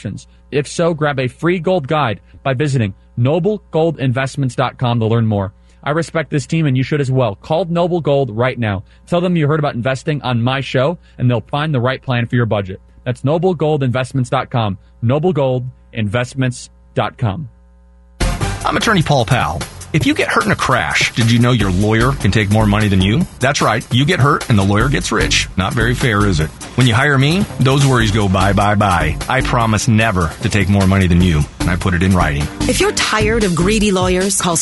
options? If so, grab a free gold guide by visiting noblegoldinvestments.com to learn more. I respect this team, and you should as well. Call Noble Gold right now. Tell them you heard about investing on my show, and they'll find the right plan for your budget. That's noblegoldinvestments.com. noblegoldinvestments.com. I'm attorney Paul Powell. If you get hurt in a crash, did you know your lawyer can take more money than you? That's right. You get hurt and the lawyer gets rich. Not very fair, is it? When you hire me, those worries go bye, bye, bye. I promise never to take more money than you, and I put it in writing. If you're tired of greedy lawyers, call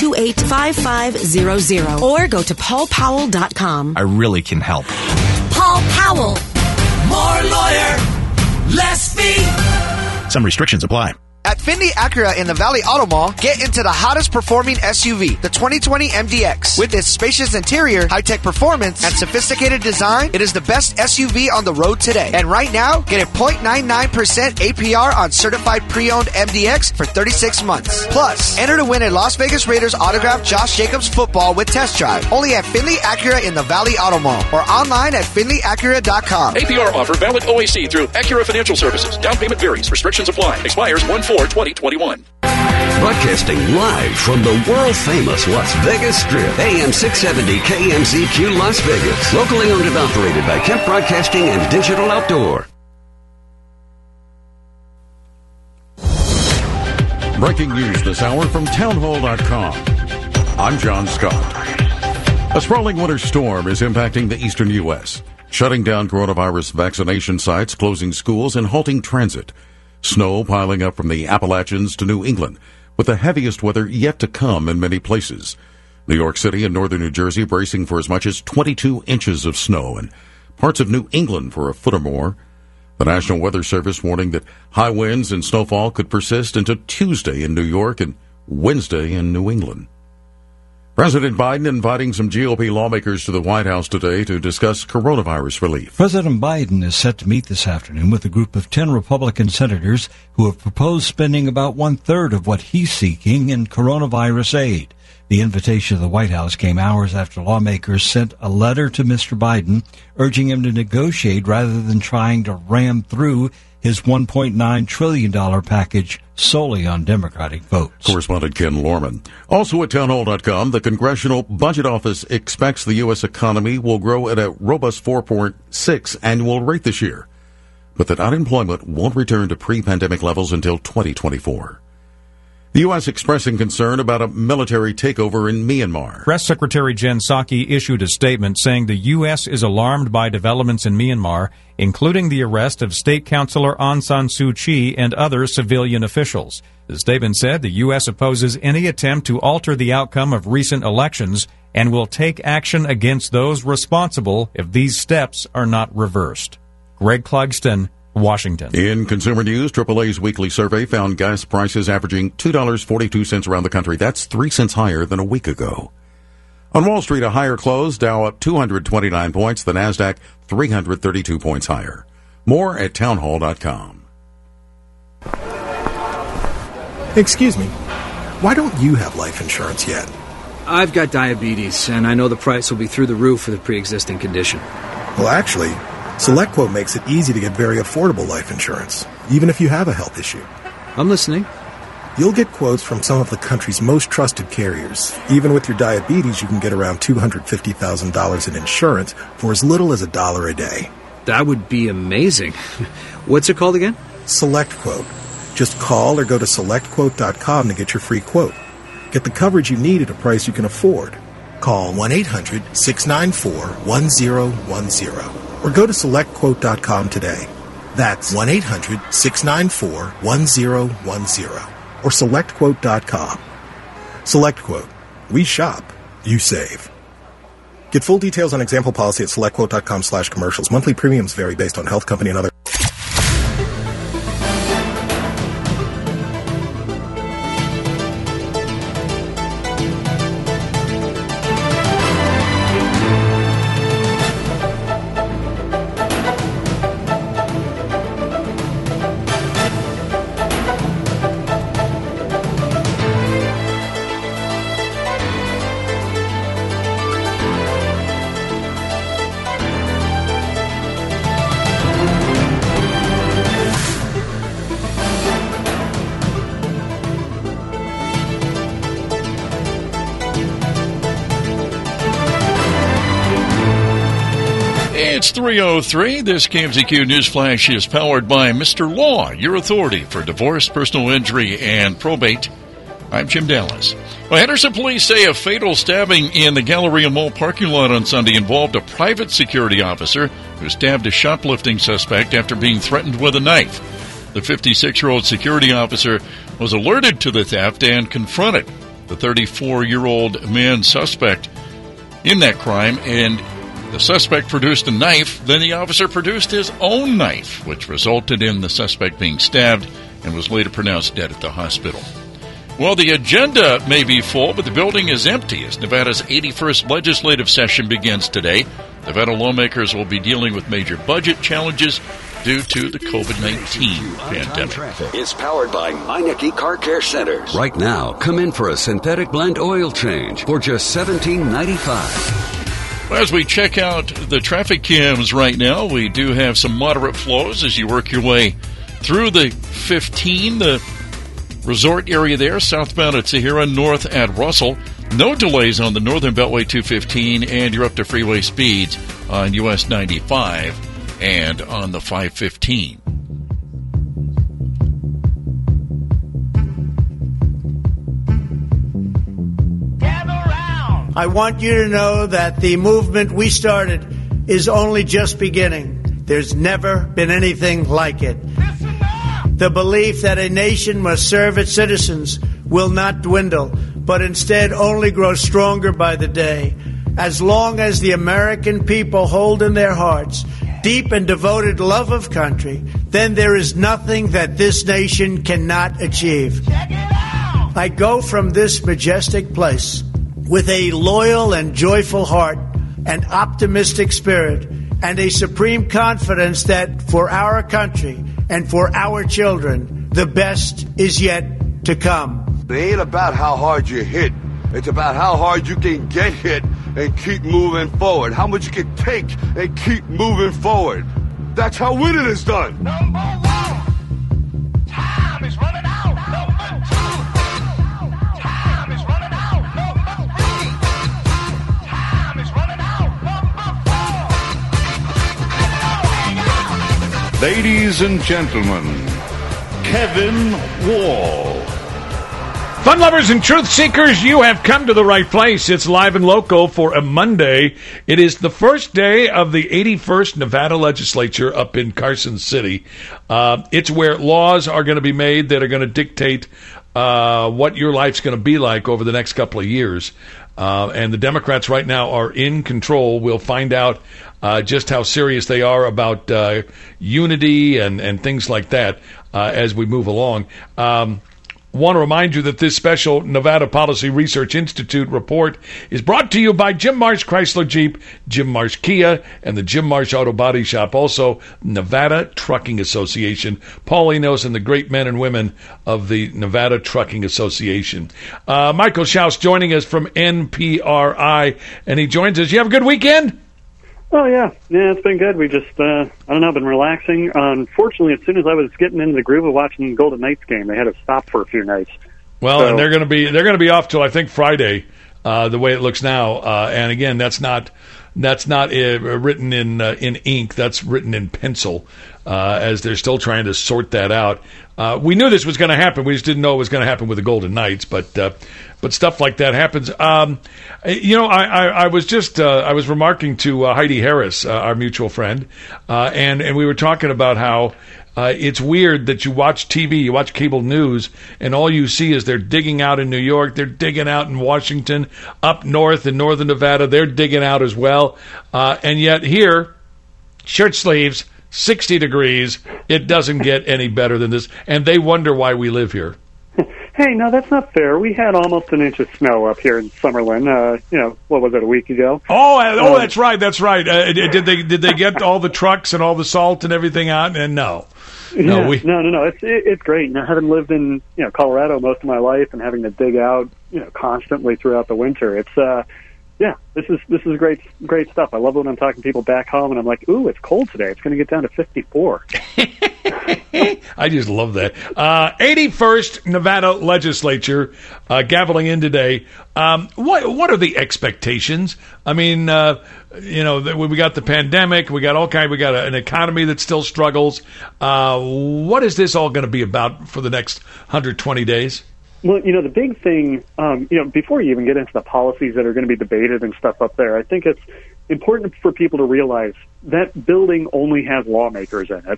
728-5500 or go to paulpowell.com. I really can help. Paul Powell. More lawyer, less fee. Some restrictions apply. At Findlay Acura in the Valley Auto Mall, get into the hottest performing SUV, the 2020 MDX. With its spacious interior, high-tech performance, and sophisticated design, it is the best SUV on the road today. And right now, get a 0.99% APR on certified pre-owned MDX for 36 months. Plus, enter to win a Las Vegas Raiders autographed Josh Jacobs football with test drive. Only at Findlay Acura in the Valley Auto Mall or online at FindlayAcura.com. APR offer valid OAC through Acura Financial Services. Down payment varies. Restrictions apply. Expires 1/4/2021. Broadcasting live from the world-famous Las Vegas Strip. AM 670 KMZQ Las Vegas. Locally owned and operated by Kemp Broadcasting and Digital Outdoor. Breaking news this hour from townhall.com. I'm John Scott. A sprawling winter storm is impacting the eastern U.S., shutting down coronavirus vaccination sites, closing schools, and halting transit. Snow piling up from the Appalachians to New England, with the heaviest weather yet to come in many places. New York City and northern New Jersey bracing for as much as 22 inches of snow, and parts of New England for a foot or more. The National Weather Service warning that high winds and snowfall could persist into Tuesday in New York and Wednesday in New England. President Biden inviting some GOP lawmakers to the White House today to discuss coronavirus relief. President Biden is set to meet this afternoon with a group of 10 Republican senators who have proposed spending about one-third of what he's seeking in coronavirus aid. The invitation to the White House came hours after lawmakers sent a letter to Mr. Biden urging him to negotiate rather than trying to ram through his $1.9 trillion package solely on Democratic votes. Correspondent Ken Lorman. Also at townhall.com, the Congressional Budget Office expects the U.S. economy will grow at a robust 4.6 annual rate this year, but that unemployment won't return to pre-pandemic levels until 2024. The U.S. expressing concern about a military takeover in Myanmar. Press Secretary Jen Psaki issued a statement saying the U.S. is alarmed by developments in Myanmar, including the arrest of State Councilor Aung San Suu Kyi and other civilian officials. The statement said the U.S. opposes any attempt to alter the outcome of recent elections and will take action against those responsible if these steps are not reversed. Greg Clugston, Washington. In consumer news, AAA's weekly survey found gas prices averaging $2.42 around the country. That's 3 cents higher than a week ago. On Wall Street, a higher close, Dow up 229 points, the NASDAQ 332 points higher. More at townhall.com. Excuse me, why don't you have life insurance yet? I've got diabetes, and I know the price will be through the roof for the pre-existing condition. Well, actually, SelectQuote makes it easy to get very affordable life insurance, even if you have a health issue. I'm listening. You'll get quotes from some of the country's most trusted carriers. Even with your diabetes, you can get around $250,000 in insurance for as little as $1 a day. That would be amazing. What's it called again? SelectQuote. Just call or go to SelectQuote.com to get your free quote. Get the coverage you need at a price you can afford. Call 1-800-694-1010 or go to SelectQuote.com today. That's 1-800-694-1010 or SelectQuote.com. SelectQuote. We shop. You save. Get full details on example policy at SelectQuote.com/commercials. Monthly premiums vary based on health company and other. It's 3:03. This KMZQ News Flash is powered by Mr. Law, your authority for divorce, personal injury, and probate. I'm Jim Dallas. Well, Henderson police say a fatal stabbing in the Galleria Mall parking lot on Sunday involved a private security officer who stabbed a shoplifting suspect after being threatened with a knife. The 56-year-old security officer was alerted to the theft and confronted the 34-year-old man suspect in that crime, and the suspect produced a knife. Then the officer produced his own knife, which resulted in the suspect being stabbed and was later pronounced dead at the hospital. Well, the agenda may be full, but the building is empty as Nevada's 81st legislative session begins today. Nevada lawmakers will be dealing with major budget challenges due to the COVID-19 pandemic. Is powered by Meineke Car Care Centers. Right now, come in for a synthetic blend oil change for just $17.95. Well, as we check out the traffic cams right now, we do have some moderate flows as you work your way through the 15, the resort area there, southbound at Sahara, north at Russell. No delays on the Northern Beltway 215, and you're up to freeway speeds on US 95 and on the 515. I want you to know that the movement we started is only just beginning. There's never been anything like it. The belief that a nation must serve its citizens will not dwindle, but instead only grow stronger by the day. As long as the American people hold in their hearts deep and devoted love of country, then there is nothing that this nation cannot achieve. I go from this majestic place with a loyal and joyful heart, an optimistic spirit, and a supreme confidence that for our country and for our children, the best is yet to come. It ain't about how hard you hit. It's about how hard you can get hit and keep moving forward. How much you can take and keep moving forward. That's how winning is done. Number one, time is running out. Number two, time is running out. Number three, time is running out. Number four. Ladies and gentlemen, Kevin Wall. Fun lovers and truth seekers, you have come to the right place. It's live and local for a Monday. It is the first day of the 81st Nevada legislature up in Carson City. It's where laws are going to be made that are going to dictate what your life's going to be like over the next couple of years. And the Democrats right now are in control. We'll find out just how serious they are about unity and things like that as we move along. Want to remind you that this special Nevada Policy Research Institute report is brought to you by Jim Marsh Chrysler Jeep, Jim Marsh Kia, and the Jim Marsh Auto Body Shop. Also, Nevada Trucking Association, Paul Enos, and the great men and women of the Nevada Trucking Association. Michael Schaus joining us from NPRI, and he joins us. You have a good weekend? Oh, yeah, it's been good. We just, I don't know, been relaxing. Unfortunately, as soon as I was getting into the groove of watching the Golden Knights game, they had to stop for a few nights. Well, and they're going to be off till I think Friday, the way it looks now. And again, that's not written in ink. That's written in pencil, as they're still trying to sort that out. We knew this was going to happen. We just didn't know it was going to happen with the Golden Knights, but stuff like that happens. I was remarking to Heidi Harris, our mutual friend, and we were talking about how it's weird that you watch TV, you watch cable news, and all you see is they're digging out in New York, they're digging out in Washington, up north in northern Nevada, they're digging out as well. And yet here, shirt sleeves, 60 degrees, it doesn't get any better than this, and they wonder why we live here. Hey, no, that's not fair. We had almost an inch of snow up here in Summerlin. What was it, a week ago? Oh, that's right. Did they get all the trucks and all the salt and everything out? And no. No. It's great. Now, having lived in Colorado most of my life and having to dig out constantly throughout the winter, it's this is great stuff. I love when I'm talking to people back home and I'm like, ooh, it's cold today. It's going to get down to 54. I just love that. 81st Nevada legislature gaveling in today. What are the expectations? I mean, we got the pandemic. We got we got an economy that still struggles. What is this all going to be about for the next 120 days? Well, the big thing, before you even get into the policies that are going to be debated and stuff up there, I think it's important for people to realize that building only has lawmakers in it.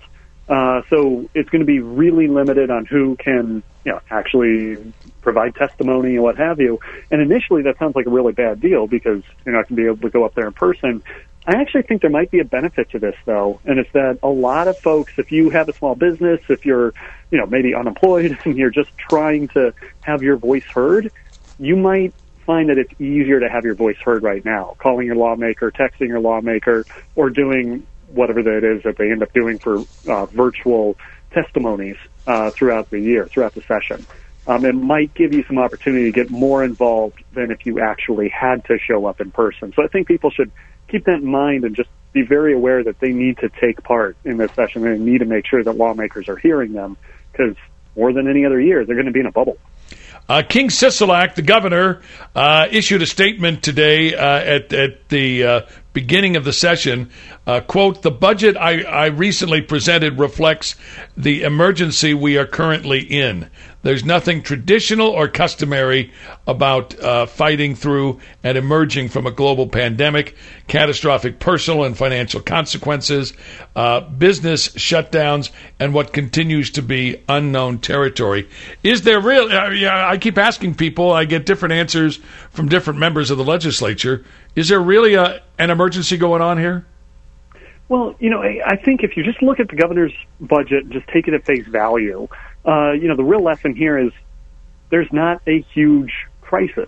So it's going to be really limited on who can, actually provide testimony and what have you. And initially that sounds like a really bad deal because you're not going to be able to go up there in person. I actually think there might be a benefit to this, though, and it's that a lot of folks, if you have a small business, if you're, maybe unemployed and you're just trying to have your voice heard, you might find that it's easier to have your voice heard right now, calling your lawmaker, texting your lawmaker, or doing whatever that is that they end up doing for virtual testimonies throughout the session. It might give you some opportunity to get more involved than if you actually had to show up in person. So I think people should keep that in mind and just be very aware that they need to take part in this session and need to make sure that lawmakers are hearing them because more than any other year, they're going to be in a bubble. King Sisolak, the governor, issued a statement today at the beginning of the session. Quote, the budget I recently presented reflects the emergency we are currently in. There's nothing traditional or customary about fighting through and emerging from a global pandemic, catastrophic personal and financial consequences, business shutdowns, and what continues to be unknown territory. Is there real... I keep asking people, I get different answers from different members of the legislature. Is there really an emergency going on here? Well, I think if you just look at the governor's budget and just take it at face value, the real lesson here is there's not a huge crisis.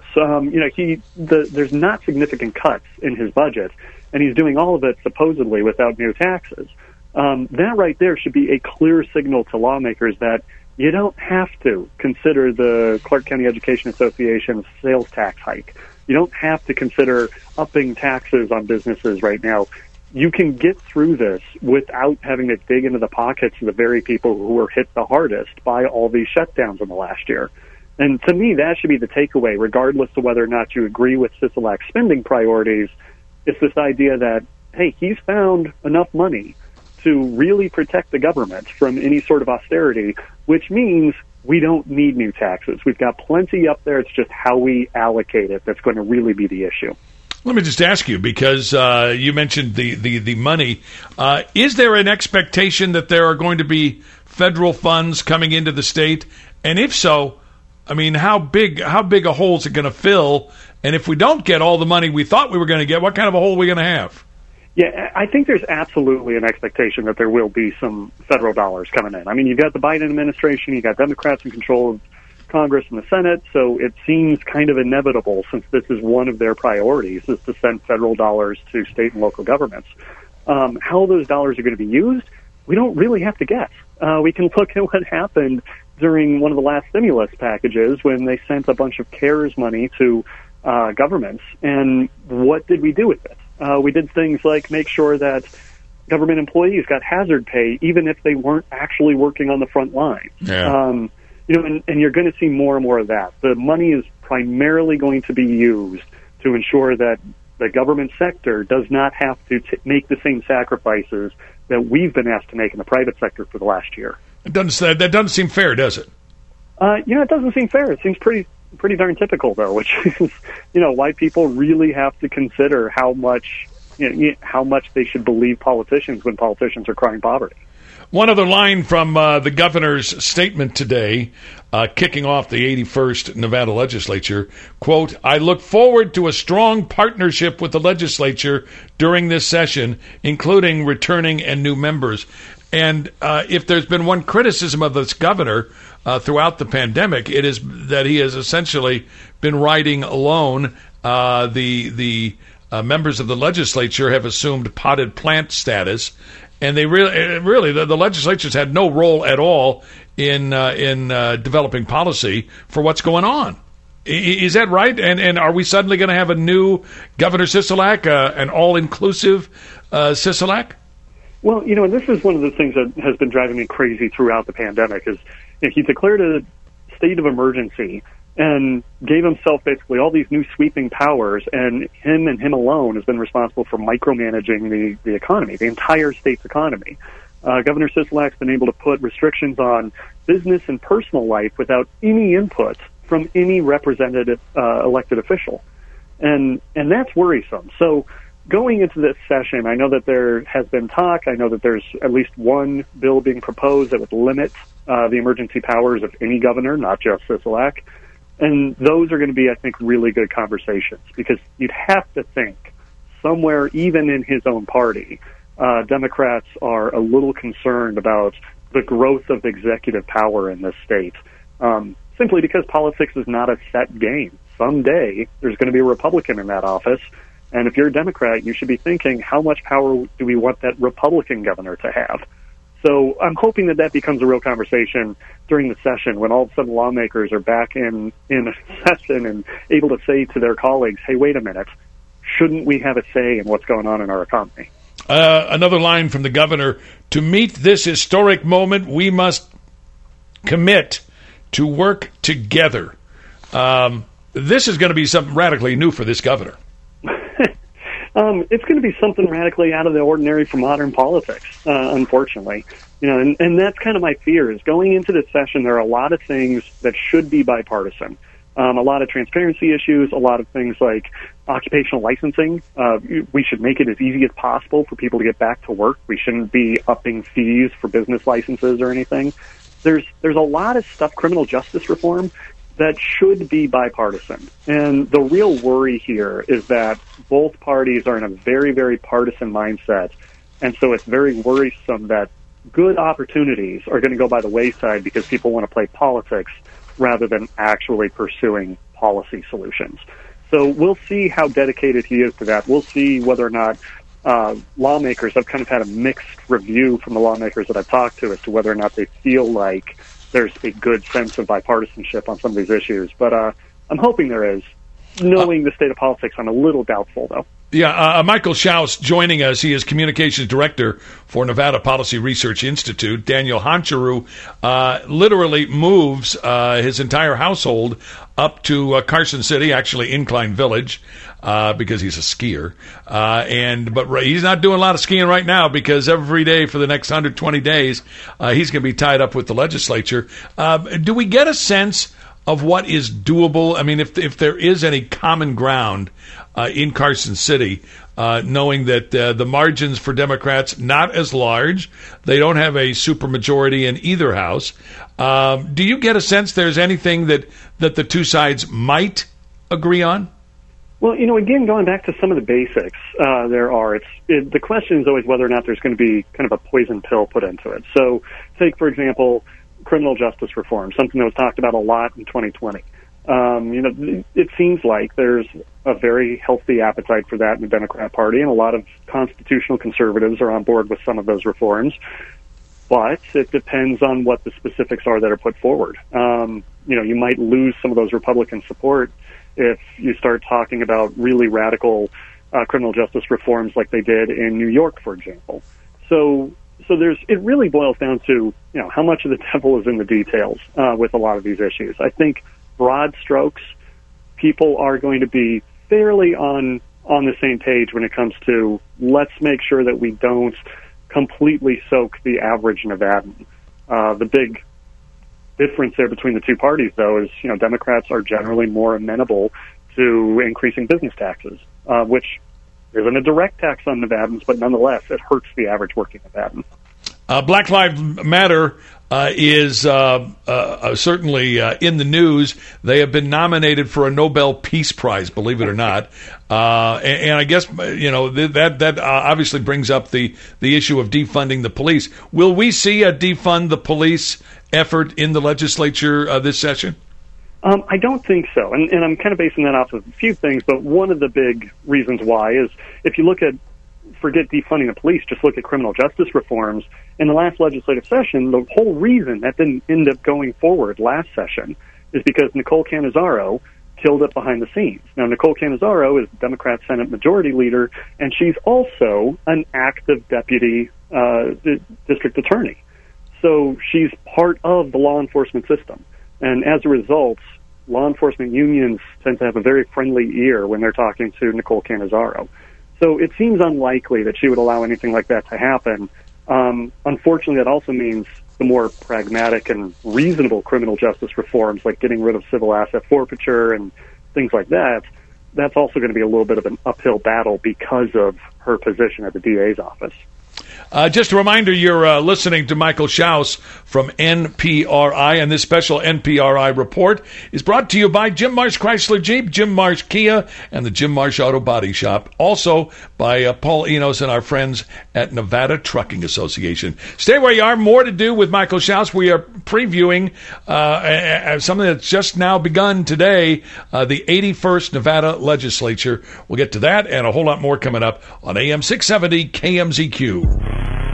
There's not significant cuts in his budget, and he's doing all of it supposedly without new taxes. That right there should be a clear signal to lawmakers that you don't have to consider the Clark County Education Association's sales tax hike. You don't have to consider upping taxes on businesses right now. You can get through this without having to dig into the pockets of the very people who were hit the hardest by all these shutdowns in the last year. And to me, that should be the takeaway, regardless of whether or not you agree with Sisolak's spending priorities. It's this idea that, hey, he's found enough money to really protect the government from any sort of austerity, which means we don't need new taxes. We've got plenty up there. It's just how we allocate it that's going to really be the issue. Let me just ask you, because you mentioned the money. Is there an expectation that there are going to be federal funds coming into the state? And if so, I mean, how big a hole is it going to fill? And if we don't get all the money we thought we were going to get, what kind of a hole are we going to have? Yeah, I think there's absolutely an expectation that there will be some federal dollars coming in. I mean, you've got the Biden administration, you've got Democrats in control of Congress and the Senate, so it seems kind of inevitable, since this is one of their priorities, is to send federal dollars to state and local governments. How those dollars are going to be used, we don't really have to guess. We can look at what happened during one of the last stimulus packages when they sent a bunch of CARES money to governments, and what did we do with it? We did things like make sure that government employees got hazard pay, even if they weren't actually working on the front line. Yeah. And you're going to see more and more of that. The money is primarily going to be used to ensure that the government sector does not have to make the same sacrifices that we've been asked to make in the private sector for the last year. That doesn't seem fair, does it? It doesn't seem fair. It seems pretty darn typical, though, which is, why people really have to consider how much they should believe politicians when politicians are crying poverty. One other line from the governor's statement today, kicking off the 81st Nevada legislature, quote, I look forward to a strong partnership with the legislature during this session, including returning and new members. And if there's been one criticism of this governor throughout the pandemic, it is that he has essentially been riding alone. The members of the legislature have assumed potted plant status, and they really the legislature's had no role at all in developing policy for what's going on. Is that right? And are we suddenly going to have a new Governor Sisolak, an all-inclusive Sisolak? Well, and this is one of the things that has been driving me crazy throughout the pandemic is he declared a state of emergency and gave himself basically all these new sweeping powers, and him alone has been responsible for micromanaging the economy, the entire state's economy. Governor Sisolak's been able to put restrictions on business and personal life without any input from any representative elected official. And that's worrisome. So going into this session, I know that there has been talk. I know that there's at least one bill being proposed that would limit the emergency powers of any governor, not just Sisolak. And those are going to be, I think, really good conversations, because you'd have to think somewhere, even in his own party, Democrats are a little concerned about the growth of executive power in this state, simply because politics is not a set game. Someday, there's going to be a Republican in that office, and if you're a Democrat, you should be thinking, how much power do we want that Republican governor to have? So I'm hoping that becomes a real conversation during the session, when all of a sudden lawmakers are back in a session and able to say to their colleagues, hey, wait a minute, shouldn't we have a say in what's going on in our economy? Another line from the governor: to meet this historic moment, we must commit to work together. This is going to be something radically new for this governor. It's going to be something radically out of the ordinary for modern politics, unfortunately. And that's kind of my fear, is going into this session, there are a lot of things that should be bipartisan. A lot of transparency issues, a lot of things like occupational licensing. We should make it as easy as possible for people to get back to work. We shouldn't be upping fees for business licenses or anything. There's a lot of stuff, criminal justice reform, that should be bipartisan. And the real worry here is that both parties are in a very, very partisan mindset. And so it's very worrisome that good opportunities are going to go by the wayside because people want to play politics rather than actually pursuing policy solutions. So we'll see how dedicated he is to that. We'll see whether or not lawmakers, I've kind of had a mixed review from the lawmakers that I've talked to as to whether or not they feel like there's a good sense of bipartisanship on some of these issues. But I'm hoping there is. Knowing the state of politics, I'm a little doubtful, though. Yeah, Michael Schaus joining us. He is Communications Director for Nevada Policy Research Institute. Daniel Honcharu literally moves his entire household up to Carson City, actually Incline Village, because he's a skier. But he's not doing a lot of skiing right now, because every day for the next 120 days, he's going to be tied up with the legislature. Do we get a sense of what is doable? I mean, if there is any common ground in Carson City, knowing that the margins for Democrats not as large, they don't have a supermajority in either house. Do you get a sense there's anything that the two sides might agree on? Well, again, going back to some of the basics, the question is always whether or not there's going to be kind of a poison pill put into it. So, take, for example, criminal justice reform, something that was talked about a lot in 2020. It seems like there's a very healthy appetite for that in the Democrat Party, and a lot of constitutional conservatives are on board with some of those reforms. But it depends on what the specifics are that are put forward. You might lose some of those Republican support if you start talking about really radical criminal justice reforms like they did in New York, for example. So it really boils down to, how much of the devil is in the details with a lot of these issues. I think broad strokes, people are going to be fairly on the same page when it comes to, let's make sure that we don't completely soak the average Nevadan. The big difference there between the two parties, though, is, Democrats are generally more amenable to increasing business taxes, which isn't a direct tax on Nevadans, but nonetheless, it hurts the average working Nevadan. Black Lives Matter is certainly in the news. They have been nominated for a Nobel Peace Prize, believe it or not. And I guess, that obviously brings up the issue of defunding the police. Will we see a defund the police effort in the legislature this session? I don't think so. And I'm kind of basing that off of a few things, but one of the big reasons why is if you look at, forget defunding the police, just look at criminal justice reforms. In the last legislative session, the whole reason that didn't end up going forward last session is because Nicole Cannizzaro killed it behind the scenes. Now, Nicole Cannizzaro is Democrat Senate Majority Leader, and she's also an active deputy district attorney. So she's part of the law enforcement system. And as a result, law enforcement unions tend to have a very friendly ear when they're talking to Nicole Cannizzaro. So it seems unlikely that she would allow anything like that to happen. Unfortunately, that also means the more pragmatic and reasonable criminal justice reforms, like getting rid of civil asset forfeiture and things like that, that's also going to be a little bit of an uphill battle because of her position at the DA's office. Just a reminder, you're listening to Michael Schaus from NPRI, and this special NPRI report is brought to you by Jim Marsh Chrysler Jeep, Jim Marsh Kia, and the Jim Marsh Auto Body Shop. Also by Paul Enos and our friends at Nevada Trucking Association. Stay where you are. More to do with Michael Schaus. We are previewing something that's just now begun today, the 81st Nevada Legislature. We'll get to that and a whole lot more coming up on AM 670 KMZQ.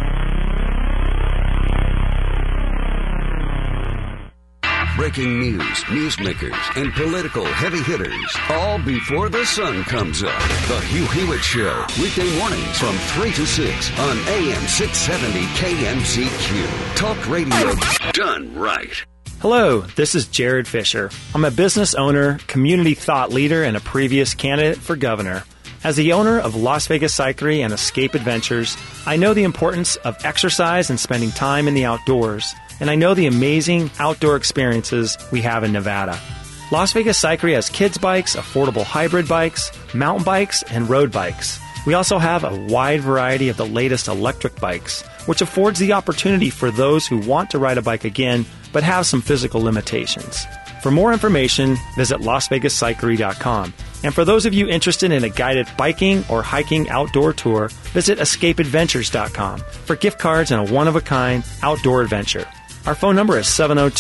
Breaking news, newsmakers, and political heavy hitters, all before the sun comes up. The Hugh Hewitt Show, weekday mornings from 3 to 6 on AM 670 KMZQ. Talk radio done right. Hello, this is Jared Fisher. I'm a business owner, community thought leader, and a previous candidate for governor. As the owner of Las Vegas Cyclery and Escape Adventures, I know the importance of exercise and spending time in the outdoors, and I know the amazing outdoor experiences we have in Nevada. Las Vegas Cyclery has kids bikes, affordable hybrid bikes, mountain bikes, and road bikes. We also have a wide variety of the latest electric bikes, which affords the opportunity for those who want to ride a bike again but have some physical limitations. For more information, visit LasVegasCyclery.com. And for those of you interested in a guided biking or hiking outdoor tour, visit EscapeAdventures.com for gift cards and a one-of-a-kind outdoor adventure. Our phone number is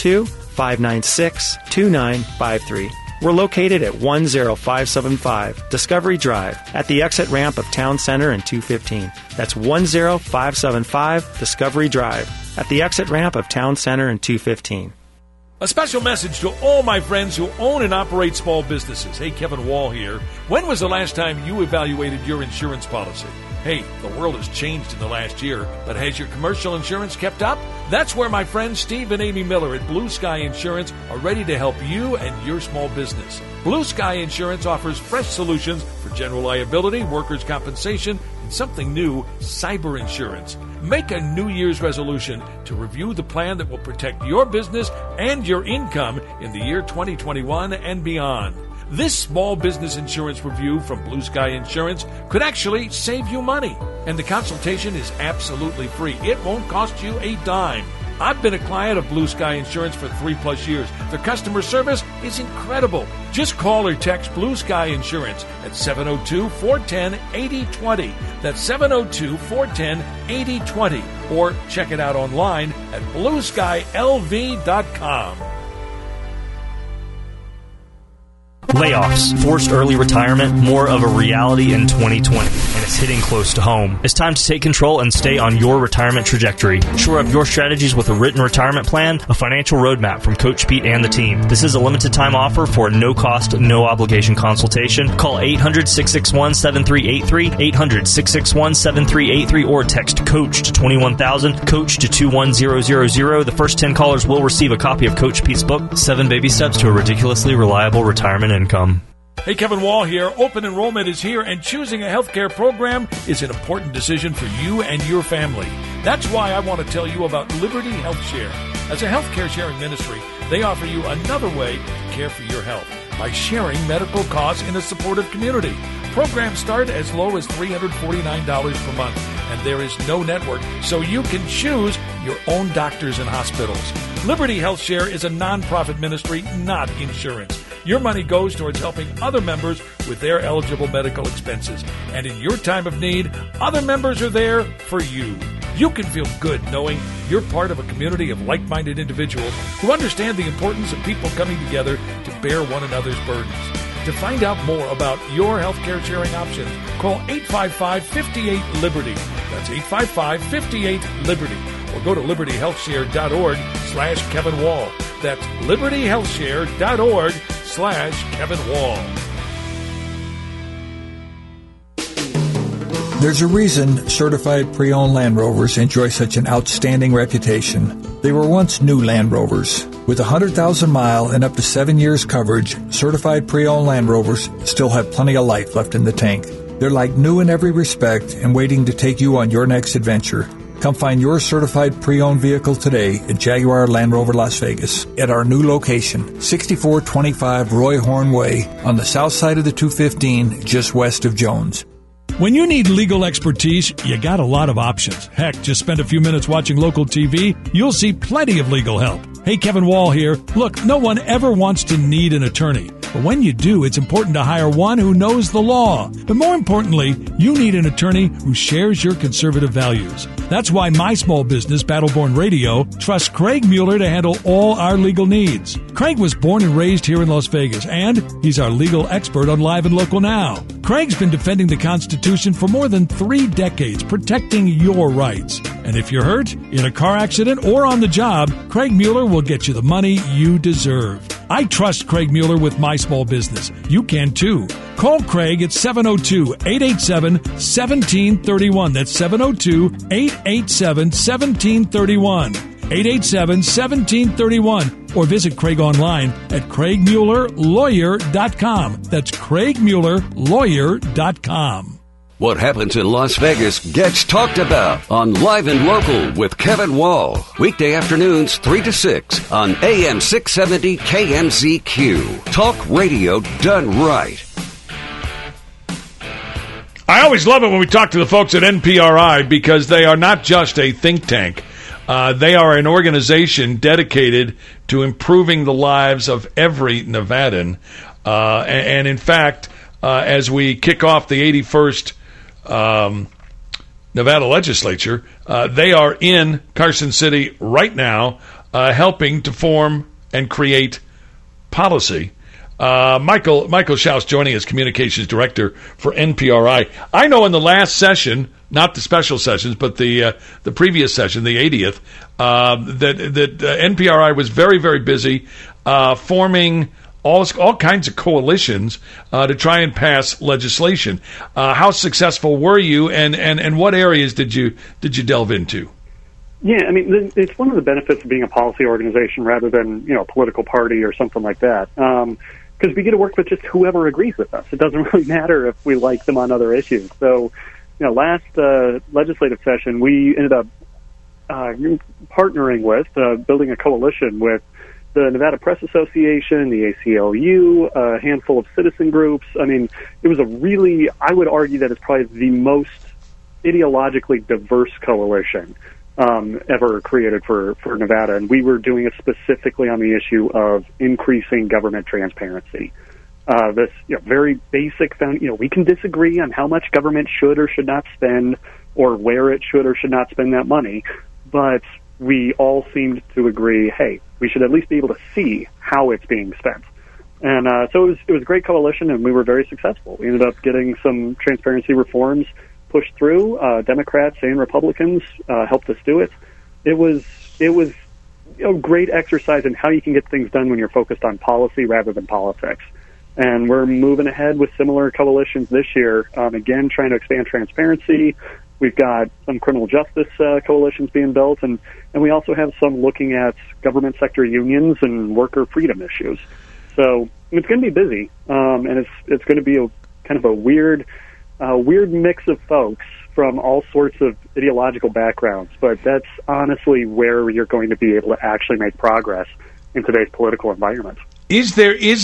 702-596-2953. We're located at 10575 Discovery Drive at the exit ramp of Town Center and 215. That's 10575 Discovery Drive at the exit ramp of Town Center and 215. A special message to all my friends who own and operate small businesses. Hey, Kevin Wall here. When was the last time you evaluated your insurance policy? Hey, the world has changed in the last year, but has your commercial insurance kept up? That's where my friends Steve and Amy Miller at Blue Sky Insurance are ready to help you and your small business. Blue Sky Insurance offers fresh solutions for general liability, workers' compensation, and something new, cyber insurance. Make a New Year's resolution to review the plan that will protect your business and your income in the year 2021 and beyond. This small business insurance review from Blue Sky Insurance could actually save you money. And the consultation is absolutely free. It won't cost you a dime. I've been a client of Blue Sky Insurance for 3+ years. Their customer service is incredible. Just call or text Blue Sky Insurance at 702-410-8020. That's 702-410-8020. Or check it out online at blueskylv.com. Layoffs, forced early retirement, more of a reality in 2020, and it's hitting close to home. It's time to take control and stay on your retirement trajectory. Shore up your strategies with a written retirement plan, a financial roadmap from Coach Pete and the team. This is a limited time offer for a no-cost, no-obligation consultation. Call 800-661-7383, 800-661-7383, or text COACH to 21000, COACH to 21000. The first 10 callers will receive a copy of Coach Pete's book, 7 Baby Steps to a Ridiculously Reliable Retirement Income. Hey, Kevin Wall here. Open enrollment is here, and choosing a healthcare program is an important decision for you and your family. That's why I want to tell you about Liberty Health Share. As a healthcare sharing ministry, they offer you another way to care for your health by sharing medical costs in a supportive community. Programs start as low as $349 per month, and there is no network, so you can choose your own doctors and hospitals. Liberty Health Share is a nonprofit ministry, not insurance. Your money goes towards helping other members with their eligible medical expenses. And in your time of need, other members are there for you. You can feel good knowing you're part of a community of like-minded individuals who understand the importance of people coming together to bear one another's burdens. To find out more about your healthcare sharing options, call 855-58-LIBERTY. That's 855-58-LIBERTY. Or go to libertyhealthshare.org/Kevin Wall. That's libertyhealthshare.org/ Facebook.com/Kevin Wall. There's a reason certified pre-owned Land Rovers enjoy such an outstanding reputation. They were once new Land Rovers. With 100,000-mile and up to 7 years coverage, certified pre-owned Land Rovers still have plenty of life left in the tank. They're like new in every respect and waiting to take you on your next adventure. Come find your certified pre-owned vehicle today at Jaguar Land Rover Las Vegas at our new location, 6425 Roy Horn Way on the south side of the 215, just west of Jones. When you need legal expertise, you got a lot of options. Heck, just spend a few minutes watching local TV. You'll see plenty of legal help. Hey, Kevin Wall here. Look, no one ever wants to need an attorney. But when you do, it's important to hire one who knows the law. But more importantly, you need an attorney who shares your conservative values. That's why my small business, Battleborn Radio, trusts Craig Mueller to handle all our legal needs. Craig was born and raised here in Las Vegas, and he's our legal expert on Live and Local Now. Craig's been defending the Constitution for more than 3 decades, protecting your rights. And if you're hurt, in a car accident, or on the job, Craig Mueller will get you the money you deserve. I trust Craig Mueller with my small business. You can too. Call Craig at 702-887-1731. That's 702-887-1731. 887-1731. Or visit Craig online at CraigMuellerLawyer.com. That's CraigMuellerLawyer.com. What happens in Las Vegas gets talked about on Live and Local with Kevin Wall. Weekday afternoons 3 to 6 on AM 670 KMZQ. Talk radio done right. I always love it when we talk to the folks at NPRI because they are not just a think tank. They are an organization dedicated to improving the lives of every Nevadan. And in fact, as we kick off the 81st Nevada legislature, they are in Carson City right now helping to form and create policy. Michael Schaus joining as communications director for NPRI. I know in the last session, not the special sessions, but the previous session, the 80th, that NPRI was very, very busy forming all kinds of coalitions to try and pass legislation. How successful were you, and what areas did you delve into? Yeah, I mean, it's one of the benefits of being a policy organization rather than, a political party or something like that. Because we get to work with just whoever agrees with us. It doesn't really matter if we like them on other issues. So, last legislative session, we ended up partnering with, building a coalition with the Nevada Press Association, the ACLU, a handful of citizen groups. I mean, it was I would argue that it's probably the most ideologically diverse coalition ever created for Nevada. And we were doing it specifically on the issue of increasing government transparency. This very basic, we can disagree on how much government should or should not spend or where it should or should not spend that money, but we all seemed to agree, hey, we should at least be able to see how it's being spent. And so it was a great coalition, and we were very successful. We ended up getting some transparency reforms pushed through. Democrats and Republicans helped us do it. It was a great exercise in how you can get things done when you're focused on policy rather than politics. And we're moving ahead with similar coalitions this year, again, trying to expand transparency. We've got some criminal justice coalitions being built, and we also have some looking at government sector unions and worker freedom issues. So it's going to be busy, and it's going to be a kind of a weird mix of folks from all sorts of ideological backgrounds. But that's honestly where you're going to be able to actually make progress in today's political environment. It's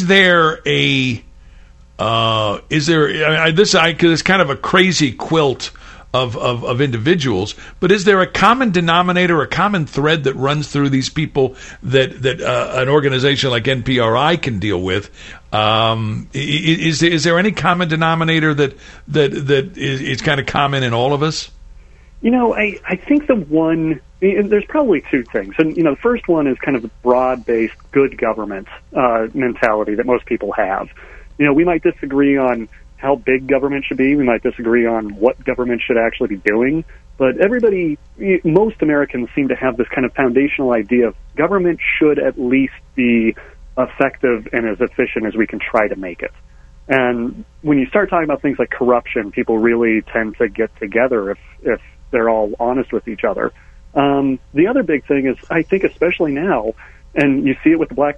kind of a crazy quilt of individuals, but is there a common denominator, a common thread that runs through these people that an organization like NPRI can deal with? Is there any common denominator that is kind of common in all of us? I think there's probably two things. And, the first one is kind of the broad-based good government mentality that most people have. We might disagree on how big government should be. We might disagree on what government should actually be doing. But most Americans seem to have this kind of foundational idea of government should at least be effective and as efficient as we can try to make it. And when you start talking about things like corruption, people really tend to get together if they're all honest with each other. The other big thing is, I think especially now, and you see it with the Black